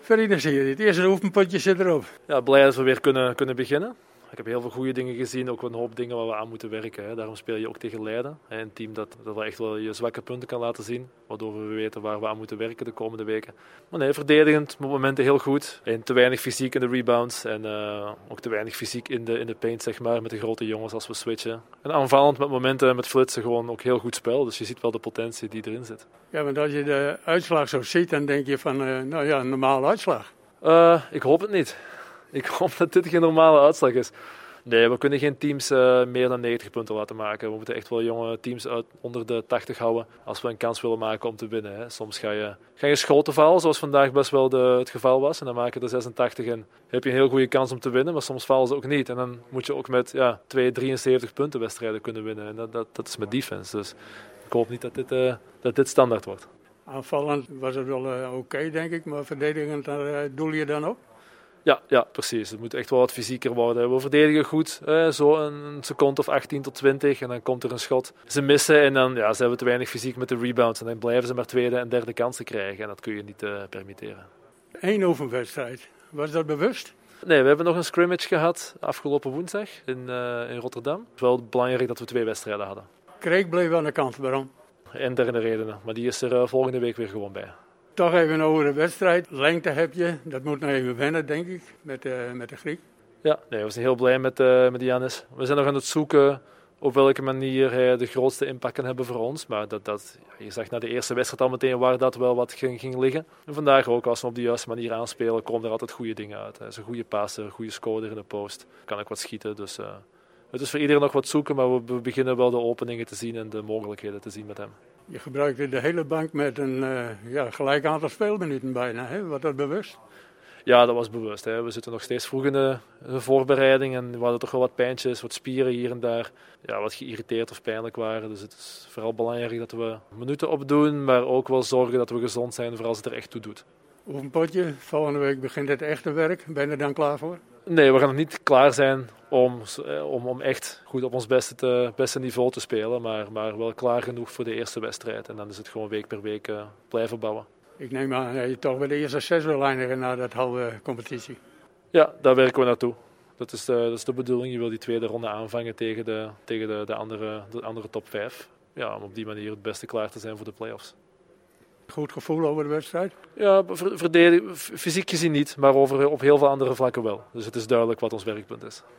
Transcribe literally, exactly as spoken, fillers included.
Vereniging, het eerste oefenpotje zit erop. Ja, blij dat we weer kunnen, kunnen beginnen. Ik heb heel veel goede dingen gezien, ook een hoop dingen waar we aan moeten werken. Hè. Daarom speel je ook tegen Leiden. Hè. Een team dat, dat wel echt wel je zwakke punten kan laten zien. Waardoor we weten waar we aan moeten werken de komende weken. Maar nee, verdedigend, op momenten heel goed. En te weinig fysiek in de rebounds. En uh, ook te weinig fysiek in de, in de paint, zeg maar, met de grote jongens als we switchen. En aanvallend met momenten, met flitsen, gewoon ook heel goed spel. Dus je ziet wel de potentie die erin zit. Ja, want als je de uitslag zo ziet, dan denk je van, uh, nou ja, een normale uitslag. Uh, ik hoop het niet. Ik hoop dat dit geen normale uitslag is. Nee, we kunnen geen teams uh, meer dan negentig punten laten maken. We moeten echt wel jonge teams uit onder de tachtig houden als we een kans willen maken om te winnen. Hè. Soms ga je, ga je schoten vallen, zoals vandaag best wel de, het geval was. En dan maken er zesentachtig en heb je een heel goede kans om te winnen. Maar soms vallen ze ook niet. En dan moet je ook met ja, twee drieënzeventig punten wedstrijden kunnen winnen. En dat, dat, dat is met defense. Dus ik hoop niet dat dit, uh, dat dit standaard wordt. Aanvallend was het wel uh, oké, okay, denk ik. Maar verdedigend, daar uh, doel je dan op? Ja, ja, precies. Het moet echt wel wat fysieker worden. We verdedigen goed, eh, zo een seconde of achttien tot twintig en dan komt er een schot. Ze missen en dan ja, ze hebben te weinig fysiek met de rebounds en dan blijven ze maar tweede en derde kansen krijgen en dat kun je niet uh, permitteren. Eén oefenwedstrijd, was dat bewust? Nee, we hebben nog een scrimmage gehad afgelopen woensdag in, uh, in Rotterdam. Het is wel belangrijk dat we twee wedstrijden hadden. Kreek bleef aan de kant, waarom? Interne redenen, maar die is er uh, volgende week weer gewoon bij. Toch even over de wedstrijd. Lengte heb je, dat moet nog even wennen, denk ik, met, uh, met de Griek. Ja, nee, we zijn heel blij met, uh, met Giannis. We zijn nog aan het zoeken op welke manier hij de grootste impact kan hebben voor ons. Maar dat, dat, ja, je zag na de eerste wedstrijd al meteen waar dat wel wat ging, ging liggen. En vandaag ook, als we op de juiste manier aanspelen, komen er altijd goede dingen uit. Hij is een goede passer, een goede scorer in de post. Kan ook wat schieten, dus uh, het is voor iedereen nog wat zoeken. Maar we, we beginnen wel de openingen te zien en de mogelijkheden te zien met hem. Je gebruikte de hele bank met een uh, ja, gelijk aantal speelminuten bijna. Hè? Was dat bewust? Ja, dat was bewust. Hè. We zitten nog steeds vroeg in de, de voorbereiding en we hadden toch wel wat pijntjes, wat spieren hier en daar. Ja, wat geïrriteerd of pijnlijk waren. Dus het is vooral belangrijk dat we minuten opdoen, maar ook wel zorgen dat we gezond zijn voor als het er echt toe doet. Oefenpotje, volgende week begint het echte werk. Ben je er dan klaar voor? Nee, we gaan nog niet klaar zijn om, om, om echt goed op ons beste, te, beste niveau te spelen. Maar, maar wel klaar genoeg voor de eerste wedstrijd. En dan is het gewoon week per week uh, blijven bouwen. Ik neem aan dat je toch bij de eerste zes wil eindigen na dat halve competitie. Ja, daar werken we naartoe. Dat is de, dat is de bedoeling. Je wil die tweede ronde aanvangen tegen de, tegen de, de, andere, de andere top vijf. Ja, om op die manier het beste klaar te zijn voor de play-offs. Goed gevoel over de wedstrijd? Ja, verdedig, fysiek gezien niet, maar over, op heel veel andere vlakken wel. Dus het is duidelijk wat ons werkpunt is.